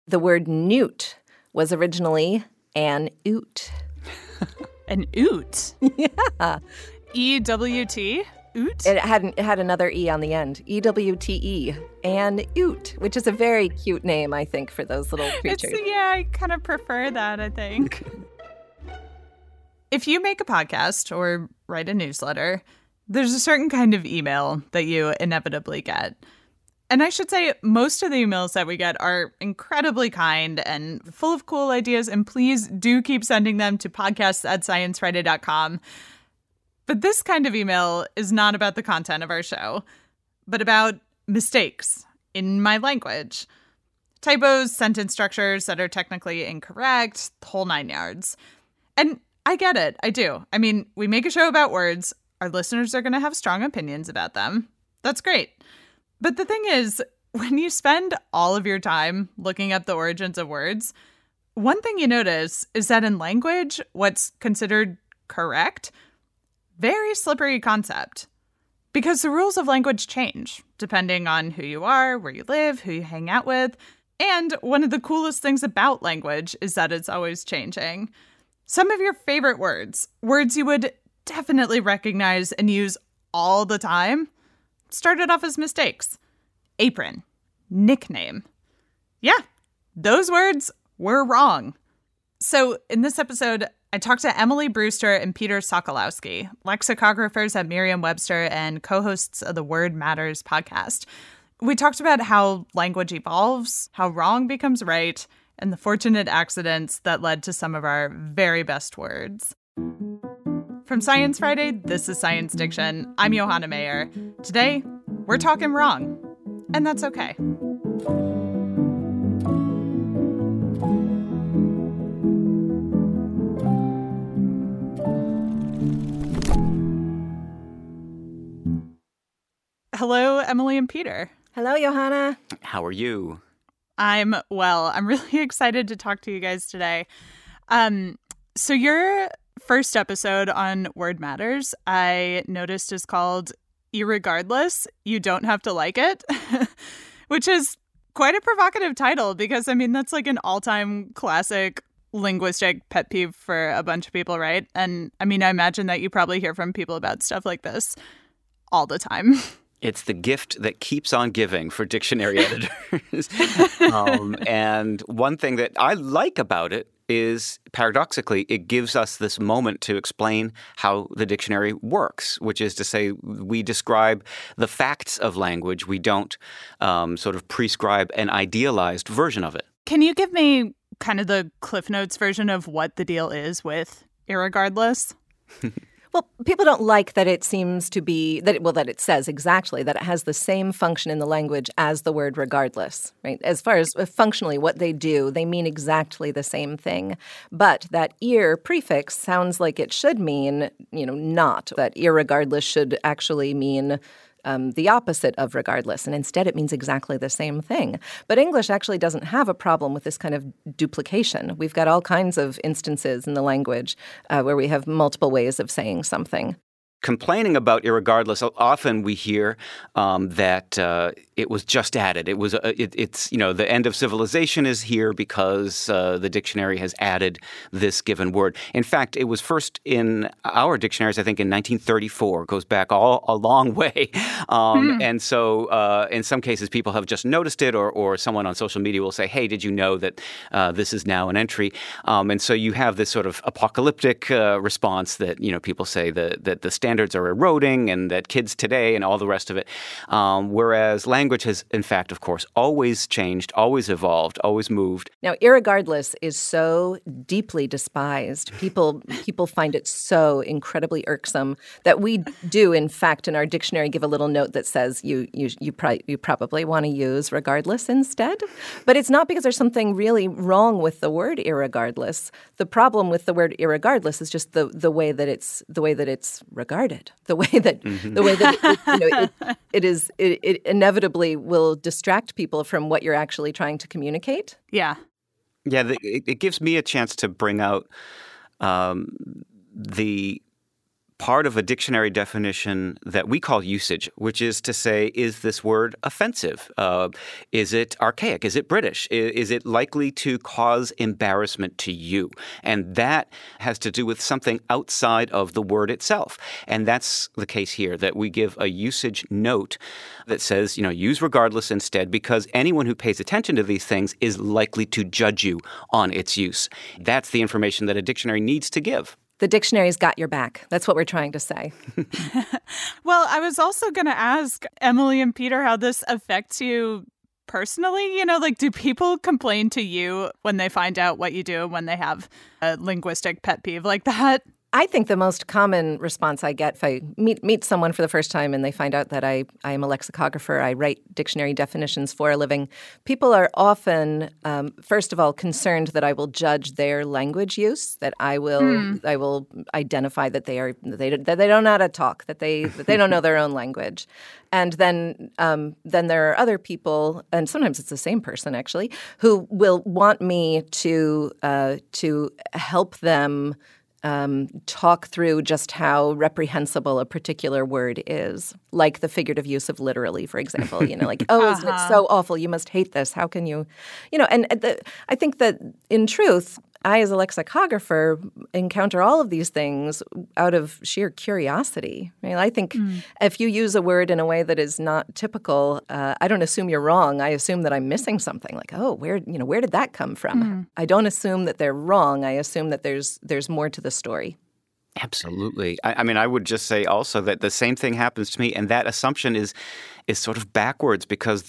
The word newt was originally an oot. An oot? Yeah. E-W-T? Oot? It had another E on the end. E-W-T-E. An oot, which is a very cute name, I think, for those little creatures. Yeah, I kind of prefer that, I think. If you make a podcast or write a newsletter, there's a certain kind of email that you inevitably get. And I should say most of the emails that we get are incredibly kind and full of cool ideas. And please do keep sending them to podcasts@sciencefriday.com. But this kind of email is not about the content of our show, but about mistakes in my language. Typos, sentence structures that are technically incorrect, the whole 9 yards. And I get it. I do. I mean, we make a show about words. Our listeners are going to have strong opinions about them. That's great. But the thing is, when you spend all of your time looking up the origins of words, one thing you notice is that in language, what's considered correct, very slippery concept. Because the rules of language change, depending on who you are, where you live, who you hang out with. And one of the coolest things about language is that it's always changing. Some of your favorite words you would definitely recognize and use all the time, started off as mistakes. Apron, nickname. Yeah, those words were wrong. So in this episode, I talked to Emily Brewster and Peter Sokolowski, lexicographers at Merriam-Webster and co-hosts of the Word Matters podcast. We talked about how language evolves, how wrong becomes right, and the fortunate accidents that led to some of our very best words. From Science Friday, this is Science Diction. I'm Johanna Mayer. Today, we're talking wrong, and that's okay. Hello, Emily and Peter. Hello, Johanna. How are you? I'm well. I'm really excited to talk to you guys today. So your first episode on Word Matters, I noticed, is called Irregardless, You Don't Have to Like It, which is quite a provocative title because, I mean, that's like an all-time classic linguistic pet peeve for a bunch of people, right? And I mean, I imagine that you probably hear from people about stuff like this all the time. It's the gift that keeps on giving for dictionary editors. And one thing that I like about it is, paradoxically, it gives us this moment to explain how the dictionary works, which is to say we describe the facts of language. We don't sort of prescribe an idealized version of it. Can you give me kind of the Cliff Notes version of what the deal is with irregardless? Well, people don't like that it seems to be, that it says exactly that it has the same function in the language as the word regardless, right? As far as functionally what they do, they mean exactly the same thing. But that ir prefix sounds like it should mean, not. That irregardless should actually mean the opposite of regardless, and instead it means exactly the same thing. But English actually doesn't have a problem with this kind of duplication. We've got all kinds of instances in the language where we have multiple ways of saying something. Complaining about irregardless, often we hear that it was just added. It was it's the end of civilization is here because the dictionary has added this given word. In fact, it was first in our dictionaries, I think, in 1934. It goes back a long way, and so in some cases people have just noticed it, or someone on social media will say, "Hey, did you know that this is now an entry?" And so you have this sort of apocalyptic response that people say that the standards are eroding and that kids today and all the rest of it. Whereas language has, in fact, of course, always changed, always evolved, always moved. Now, irregardless is so deeply despised. People find it so incredibly irksome that we do, in fact, in our dictionary give a little note that says you probably want to use regardless instead. But it's not because there's something really wrong with the word irregardless. The problem with the word irregardless is just the way that it's regarded. The way that it inevitably will distract people from what you're actually trying to communicate. Yeah. Yeah, it gives me a chance to bring out the part of a dictionary definition that we call usage, which is to say, is this word offensive? Is it archaic? Is it British? Is it likely to cause embarrassment to you? And that has to do with something outside of the word itself. And that's the case here, that we give a usage note that says, use regardless instead, because anyone who pays attention to these things is likely to judge you on its use. That's the information that a dictionary needs to give. The dictionary's got your back. That's what we're trying to say. Well, I was also going to ask Emily and Peter how this affects you personally. Do people complain to you when they find out what you do, when they have a linguistic pet peeve like that? I think the most common response I get if I meet someone for the first time and they find out that I am a lexicographer, I write dictionary definitions for a living, people are often, first of all, concerned that I will judge their language use, that I will identify that they don't know how to talk, that they don't know their own language. And then there are other people, and sometimes it's the same person actually, who will want me to help them talk through just how reprehensible a particular word is, like the figurative use of literally, for example. Isn't it so awful? You must hate this. How can you? I think that in truth, I, as a lexicographer, encounter all of these things out of sheer curiosity. I think if you use a word in a way that is not typical, I don't assume you're wrong. I assume that I'm missing something. Like, where did that come from? I don't assume that they're wrong. I assume that there's more to the story. Absolutely. I would just say also that the same thing happens to me, and that assumption is sort of backwards, because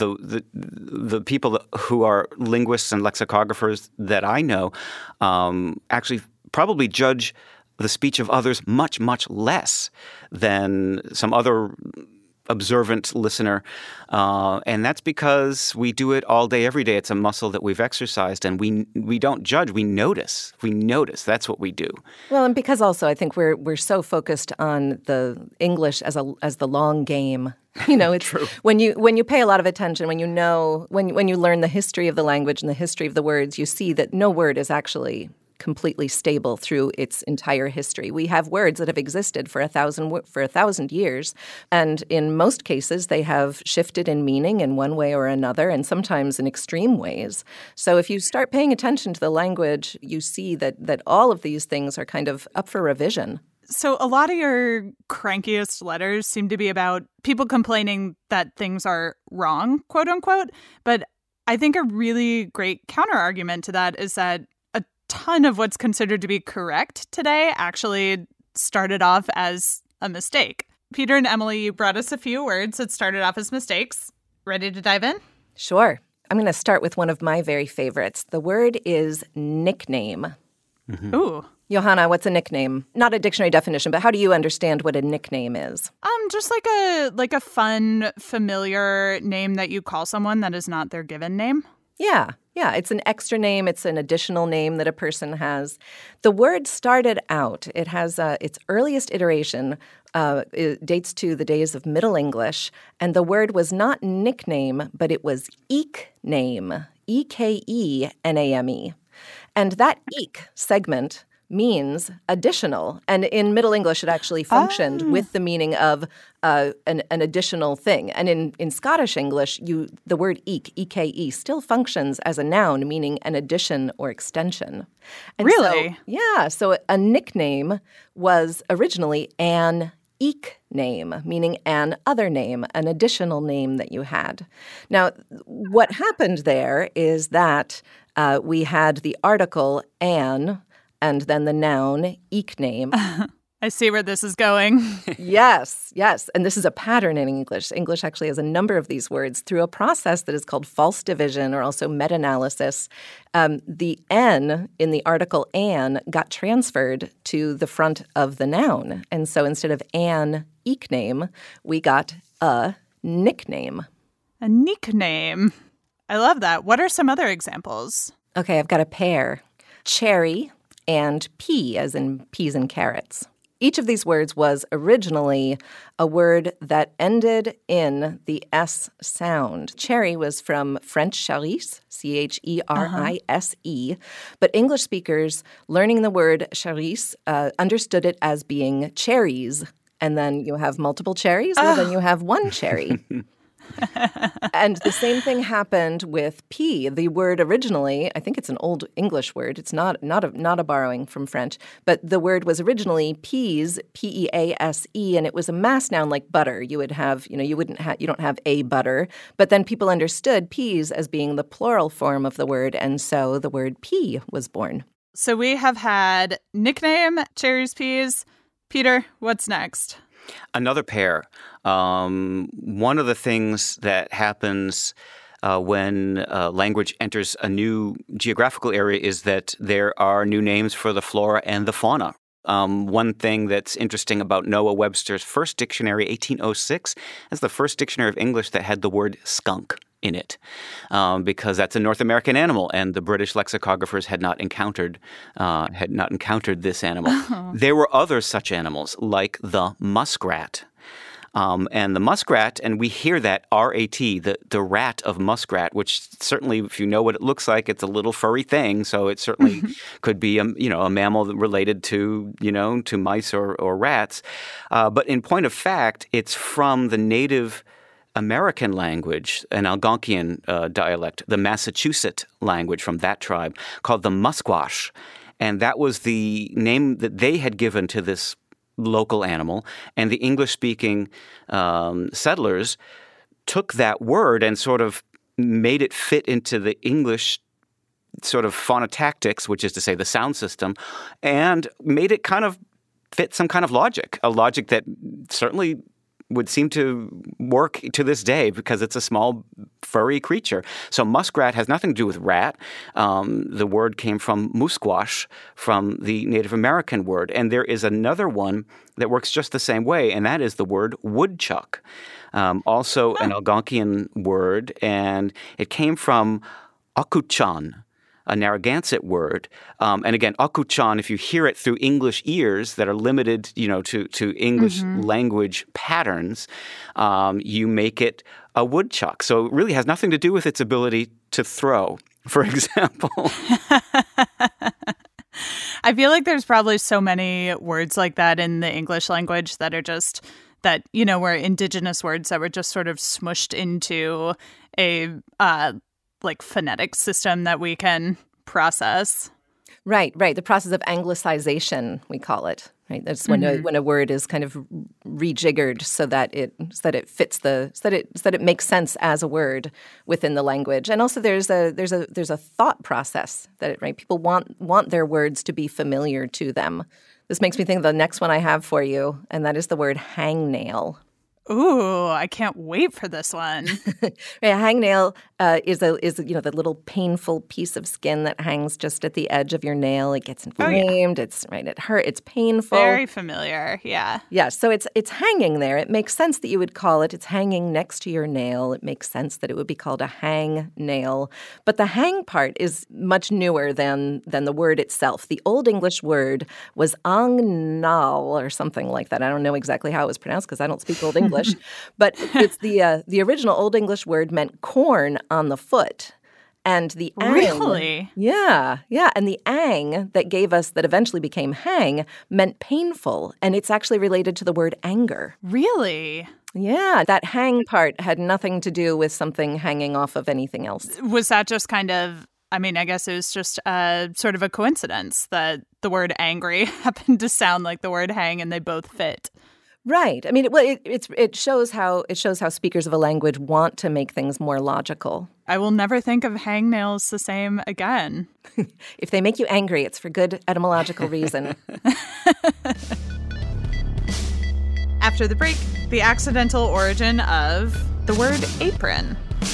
the people who are linguists and lexicographers that I know actually probably judge the speech of others much, much less than some other observant listener. And that's because we do it all day, every day. It's a muscle that we've exercised, and we don't judge. We notice. That's what we do. Well, and because also I think we're so focused on the English as the long game. It's True. When you pay a lot of attention, when you learn the history of the language and the history of the words, you see that no word is actually completely stable through its entire history. We have words that have existed for 1,000 years, and in most cases they have shifted in meaning in one way or another, and sometimes in extreme ways. So if you start paying attention to the language, you see that all of these things are kind of up for revision. So a lot of your crankiest letters seem to be about people complaining that things are wrong, quote unquote. But I think a really great counter-argument to that is that ton of what's considered to be correct today actually started off as a mistake. Peter and Emily, you brought us a few words that started off as mistakes. Ready to dive in? Sure. I'm going to start with one of my very favorites. The word is nickname. Mm-hmm. Ooh. Johanna, what's a nickname? Not a dictionary definition, but how do you understand what a nickname is? Just like a fun, familiar name that you call someone that is not their given name. Yeah. It's an extra name. It's an additional name that a person has. The word started out. It has its earliest iteration. It dates to the days of Middle English, and the word was not nickname, but it was eke-name, E-K-E-N-A-M-E. And that eke segment means additional. And in Middle English, it actually functioned with the meaning of an additional thing. And in Scottish English, the word eke, E-K-E, still functions as a noun, meaning an addition or extension. And really? So a nickname was originally an eke name, meaning an other name, an additional name that you had. Now, what happened there is that we had the article an, and then the noun, eke name. I see where this is going. Yes. And this is a pattern in English. English actually has a number of these words through a process that is called false division, or also meta-analysis. The N in the article an got transferred to the front of the noun. And so instead of an eke name, we got a nickname. A nickname. I love that. What are some other examples? Okay, I've got a pair. Cherry and pea, as in peas and carrots. Each of these words was originally a word that ended in the S sound. Cherry was from French charise, Cherise, but English speakers learning the word charise understood it as being cherries. And then you have multiple cherries, well, then you have one cherry. And the same thing happened with pea. The word originally, I think it's an Old English word. It's not a borrowing from French, but the word was originally peas, P-E-A-S-E, and it was a mass noun like butter. You would have, you don't have a butter, but then people understood peas as being the plural form of the word, and so the word pea was born. So we have had nickname, cherries, peas. Peter, what's next? Another pair. One of the things that happens when language enters a new geographical area is that there are new names for the flora and the fauna. One thing that's interesting about Noah Webster's first dictionary, 1806, is the first dictionary of English that had the word skunk in it, because that's a North American animal, and the British lexicographers had not encountered this animal. Oh. There were other such animals, like the muskrat. And the muskrat, and we hear that R-A-T, the rat of muskrat, which certainly, if you know what it looks like, it's a little furry thing. So it certainly could be a mammal related to mice or rats. But in point of fact, it's from the native American language, an Algonquian dialect, the Massachusetts language from that tribe, called the Musquash. And that was the name that they had given to this local animal. And the English-speaking settlers took that word and sort of made it fit into the English sort of phonotactics, which is to say the sound system, and made it kind of fit some kind of logic, a logic that certainly would seem to work to this day because it's a small, furry creature. So muskrat has nothing to do with rat. The word came from musquash, from the Native American word. And there is another one that works just the same way, and that is the word woodchuck. Also an Algonquian word, and it came from akuchan, a Narragansett word. And again, akuchan, if you hear it through English ears that are limited, to English language patterns, you make it a woodchuck. So it really has nothing to do with its ability to throw, for example. I feel like there's probably so many words like that in the English language that are just were indigenous words that were just sort of smushed into a phonetic system that we can process. Right. The process of anglicization, we call it. Right. That's when a word is kind of rejiggered so that it fits so that it makes sense as a word within the language. And also there's a thought process that people want their words to be familiar to them. This makes me think of the next one I have for you, and that is the word hangnail. Ooh, I can't wait for this one. A hangnail is the little painful piece of skin that hangs just at the edge of your nail. It gets inflamed. It hurts. It's painful. Very familiar. Yeah. Yeah. So it's hanging there. It makes sense that you would call it. It's hanging next to your nail. It makes sense that it would be called a hang nail. But the hang part is much newer than the word itself. The Old English word was angnal or something like that. I don't know exactly how it was pronounced because I don't speak Old English. But it's the original Old English word meant corn on the foot. And the ang, really? Yeah. And the ang that eventually became hang meant painful. And it's actually related to the word anger. Really? Yeah. That hang part had nothing to do with something hanging off of anything else. Was that just kind of, I guess it was just sort of a coincidence that the word angry happened to sound like the word hang and they both fit? Right. It shows how speakers of a language want to make things more logical. I will never think of hangnails the same again. If they make you angry, it's for good etymological reason. After the break, the accidental origin of the word apron.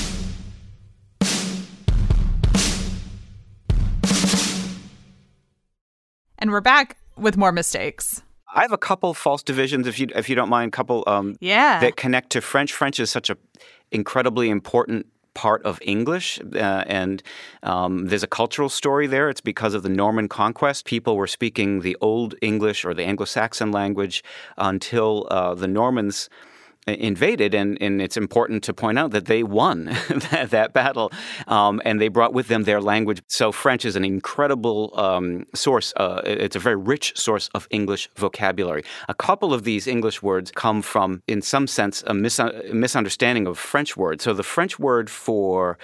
And we're back with more mistakes. I have a couple false divisions, if you don't mind, that connect to French. French is such an incredibly important part of English, and there's a cultural story there. It's because of the Norman conquest. People were speaking the Old English or the Anglo-Saxon language until the Normans invaded, and it's important to point out that they won that battle, and they brought with them their language. So French is an incredible source. It's a very rich source of English vocabulary. A couple of these English words come from, in some sense, a misunderstanding of French words. So the French word for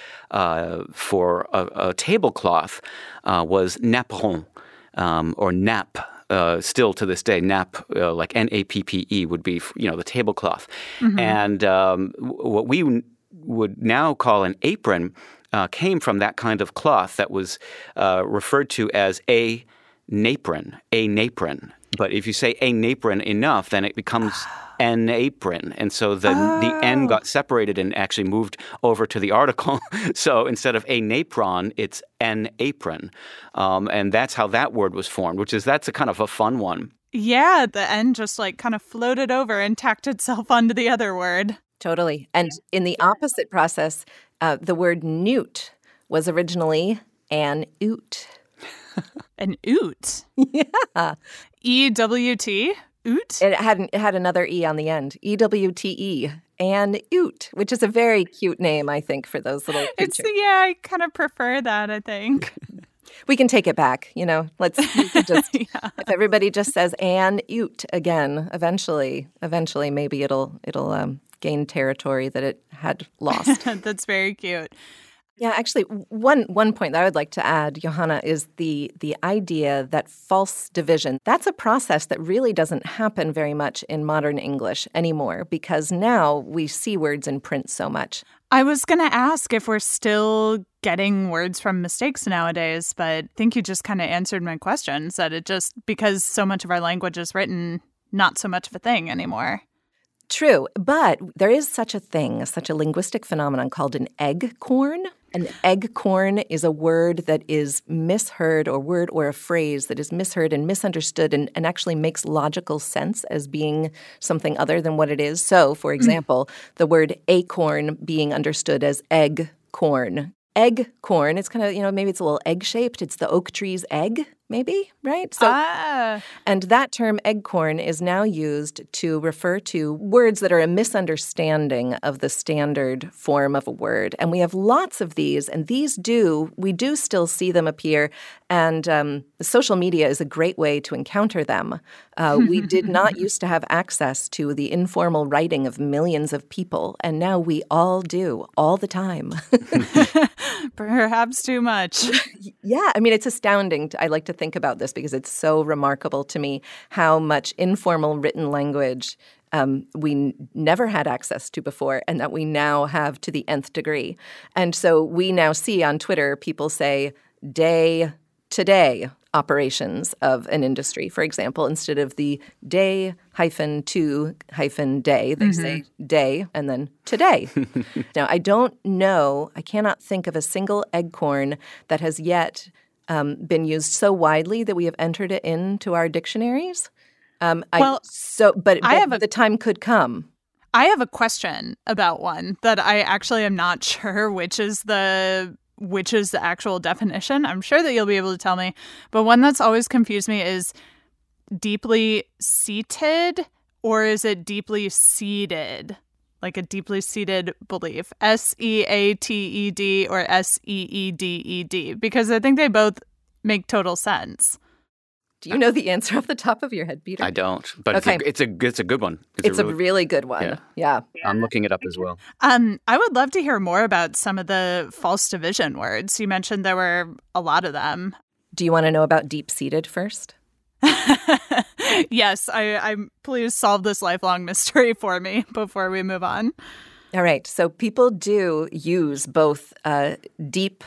a tablecloth was napperon, or nappe. Still to this day, nappe, like N-A-P-P-E, would be, the tablecloth. Mm-hmm. And what we would now call an apron came from that kind of cloth that was referred to as a napron. But if you say a napron enough, then it becomes an apron. And so the N got separated and actually moved over to the article. So instead of a napron, it's an apron. And that's how that word was formed, that's a kind of a fun one. Yeah, the N just kind of floated over and tacked itself onto the other word. Totally. And in the opposite process, the word newt was originally an oot. An oot? Yeah. E-W-T? Oot? It had another E on the end. E-W-T-E. An oot, which is a very cute name, I think, for those little creatures. I kind of prefer that, I think. We can take it back, Let's just if everybody just says an oot again, eventually maybe it'll gain territory that it had lost. That's very cute. Yeah, actually, one point that I would like to add, Johanna, is the idea that false division, that's a process that really doesn't happen very much in modern English anymore, because now we see words in print so much. I was going to ask if we're still getting words from mistakes nowadays, but I think you just kind of answered my questions, that it just, because so much of our language is written, not so much of a thing anymore. True, but there is such a thing, such a linguistic phenomenon called an eggcorn. An eggcorn is a word that is misheard, or a phrase that is misheard and misunderstood and actually makes logical sense as being something other than what it is. So, for example, the word acorn being understood as egg corn. Egg corn, it's kind of, maybe it's a little egg-shaped. It's the oak tree's egg, maybe, right? So, and that term egg-corn is now used to refer to words that are a misunderstanding of the standard form of a word. And we have lots of these, and we do still see them appear, and social media is a great way to encounter them. We did not used to have access to the informal writing of millions of people, and now we all do, all the time. Perhaps too much. Yeah, I mean, it's astounding. I like to think about this because it's so remarkable to me how much informal written language we never had access to before, and that we now have to the nth degree. And so we now see on Twitter people say day today operations of an industry, for example, instead of the day -to -day, they say day and then today. Now, I cannot think of a single eggcorn that has yet been used so widely that we have entered it into our dictionaries. But the time could come. I have a question about one that I actually am not sure which is the actual definition. I'm sure that you'll be able to tell me. But one that's always confused me is deeply seated, or is it deeply seated? Like a deeply seated belief. S-E-A-T-E-D or S-E-E-D-E-D. Because I think they both make total sense. Do you know the answer off the top of your head, Peter? I don't, but okay. It's a good one. It's a really good one. Yeah. I'm looking it up as well. I would love to hear more about some of the false division words. You mentioned there were a lot of them. Do you want to know about deep-seated first? Yes, I please solve this lifelong mystery for me before we move on. All right. So people do use both deep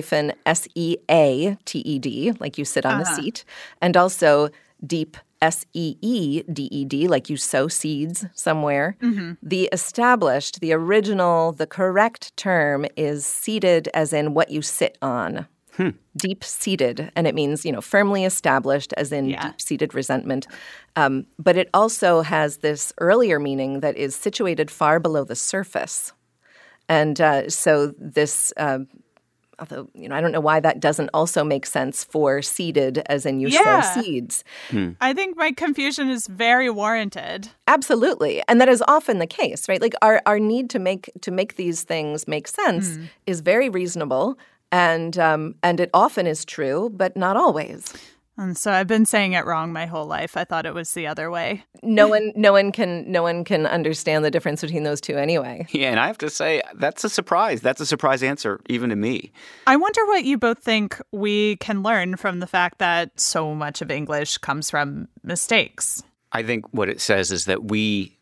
-seated, like you sit on the seat, and also deep seeded, like you sow seeds somewhere. Mm-hmm. The original, the correct term is seated as in what you sit on. Deep-seated, and it means, firmly established, as in deep-seated resentment. But it also has this earlier meaning that is situated far below the surface. And so this, although, I don't know why that doesn't also make sense for seeded, as in you sow seeds. I think my confusion is very warranted. Absolutely. And that is often the case, right? Like our need to make these things make sense is very reasonable, and it often is true, but not always. And so I've been saying it wrong my whole life. I thought it was the other way. No one can understand the difference between those two anyway. Yeah, and I have to say, that's a surprise. That's a surprise answer, even to me. I wonder what you both think we can learn from the fact that so much of English comes from mistakes. I think what it says is that we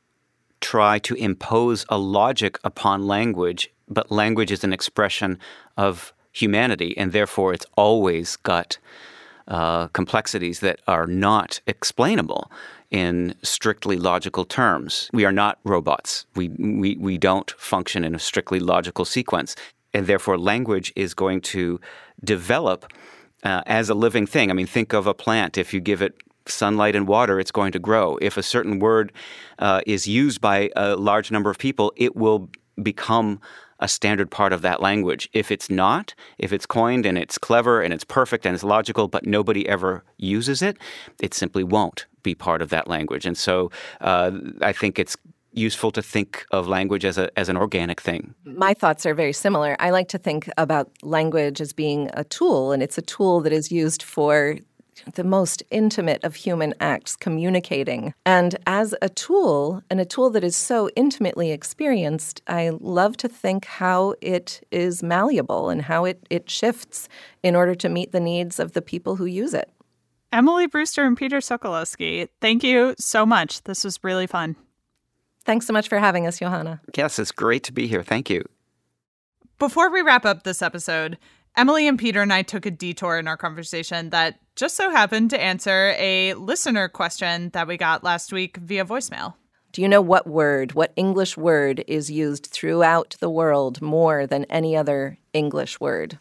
try to impose a logic upon language, but language is an expression of humanity, and therefore it's always got complexities that are not explainable in strictly logical terms. We are not robots. We don't function in a strictly logical sequence. And therefore, language is going to develop as a living thing. I mean, think of a plant. If you give it sunlight and water, it's going to grow. If a certain word is used by a large number of people, it will become a standard part of that language. If it's not, if it's coined and it's clever and it's perfect and it's logical, but nobody ever uses it, it simply won't be part of that language. And so I think it's useful to think of language as an organic thing. My thoughts are very similar. I like to think about language as being a tool, and it's a tool that is used for the most intimate of human acts, communicating. And as a tool, and a tool that is so intimately experienced, I love to think how it is malleable and how it shifts in order to meet the needs of the people who use it. Emily Brewster and Peter Sokolowski, thank you so much. This was really fun. Thanks so much for having us, Johanna. Yes, it's great to be here. Thank you. Before we wrap up this episode, Emily and Peter and I took a detour in our conversation that just so happened to answer a listener question that we got last week via voicemail. Do you know what English word is used throughout the world more than any other English word?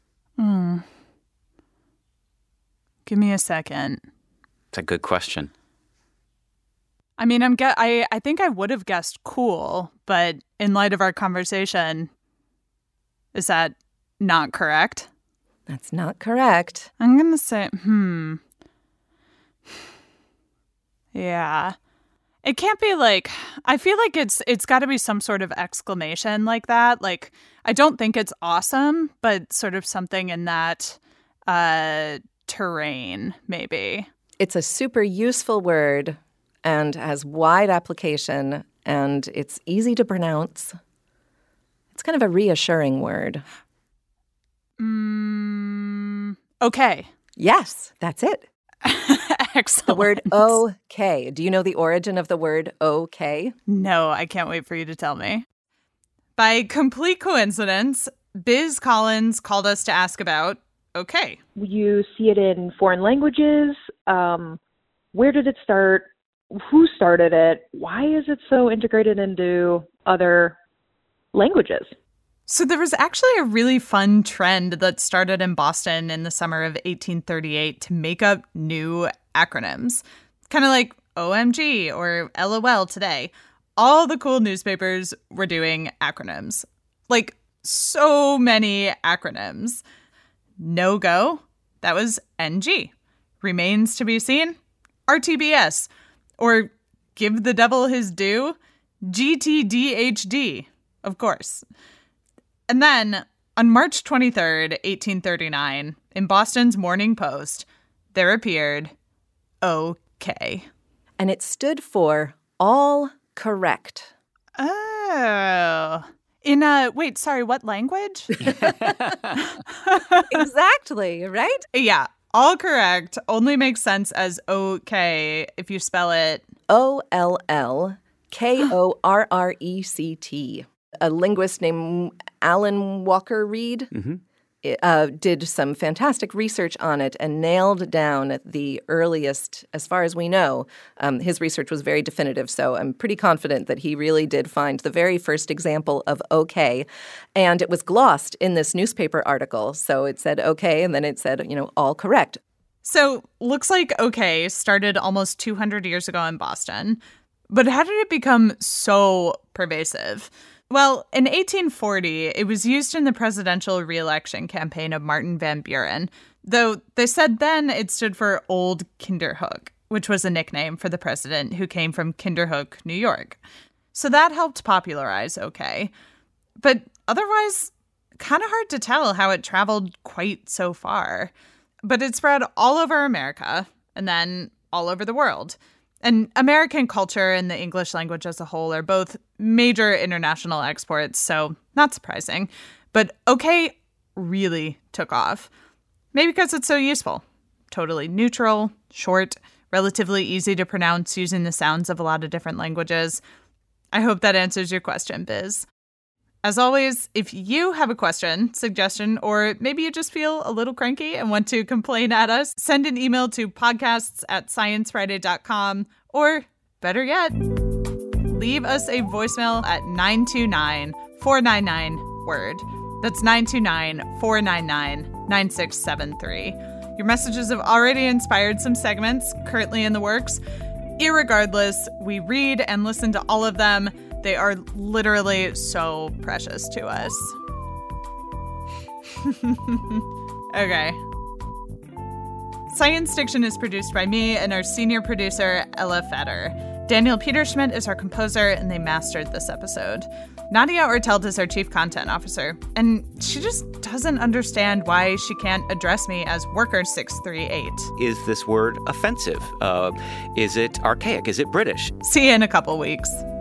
Give me a second. It's a good question. I mean, I think I would have guessed cool, but in light of our conversation, is that not correct? That's not correct. I'm going to say, Yeah. It can't be like, I feel like it's got to be some sort of exclamation like that. Like, I don't think it's awesome, but sort of something in that terrain, maybe. It's a super useful word and has wide application, and it's easy to pronounce. It's kind of a reassuring word. Okay. Yes, that's it. Excellent. The word okay. Do you know the origin of the word okay? No, I can't wait for you to tell me. By complete coincidence, Biz Collins called us to ask about okay. You see it in foreign languages. Where did it start? Who started it? Why is it so integrated into other languages? So there was actually a really fun trend that started in Boston in the summer of 1838 to make up new acronyms, kind of like OMG or LOL today. All the cool newspapers were doing acronyms, like so many acronyms. No go, that was NG. Remains to be seen, RTBS. Or give the devil his due, GTDHD, of course. And then, on March 23rd, 1839, in Boston's Morning Post, there appeared OK. And it stood for all correct. Oh. Wait, sorry, what language? Exactly, right? Yeah, all correct only makes sense as OK if you spell it OLLKORRECT. A linguist named Alan Walker Reed did some fantastic research on it and nailed down the earliest, as far as we know. His research was very definitive, so I'm pretty confident that he really did find the very first example of okay. And it was glossed in this newspaper article. So it said okay, and then it said, all correct. So looks like okay started almost 200 years ago in Boston. But how did it become so pervasive? Well, in 1840, it was used in the presidential re-election campaign of Martin Van Buren, though they said then it stood for Old Kinderhook, which was a nickname for the president who came from Kinderhook, New York. So that helped popularize OK. But otherwise, kind of hard to tell how it traveled quite so far. But it spread all over America and then all over the world. And American culture and the English language as a whole are both major international exports, so not surprising. But OK really took off. Maybe because it's so useful. Totally neutral, short, relatively easy to pronounce using the sounds of a lot of different languages. I hope that answers your question, Biz. As always, if you have a question, suggestion, or maybe you just feel a little cranky and want to complain at us, send an email to podcasts@sciencefriday.com, or better yet, leave us a voicemail at 929-499-WORD. That's 929-499-9673. Your messages have already inspired some segments currently in the works. Irregardless, we read and listen to all of them. They are literally so precious to us. Okay. Science Diction is produced by me and our senior producer, Ella Feder. Daniel Peterschmidt is our composer, and they mastered this episode. Nadia Ortelt is our chief content officer, and she just doesn't understand why she can't address me as Worker 638. Is this word offensive? Is it archaic? Is it British? See you in a couple weeks.